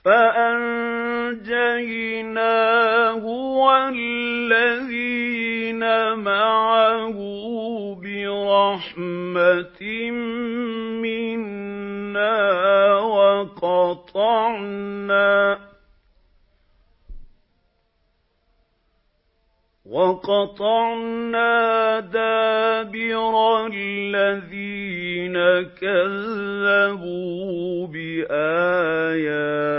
فَأَنجَيْنَاهُ وَالَّذِينَ مَعَهُ بِرَحْمَةٍ مِّنَّا وَقَطَعْنَا دَابِرَ الَّذِينَ كَذَّبُوا بِآيَاتِنَا